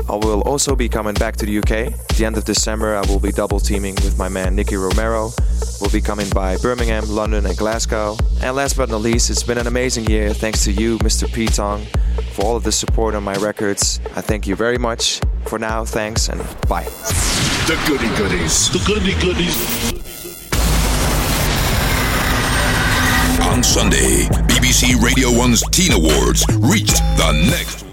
I will also be coming back to the UK. At the end of December, I will be double teaming with my man Nicky Romero. We'll be coming by Birmingham, London, and Glasgow. And last but not least, it's been an amazing year. Thanks to you, Mr. P-Tong, for all of the support on my records. I thank you very much. For now, thanks and bye. The goody goodies. The goody goodies. On Sunday, BBC Radio 1's Teen Awards reached the next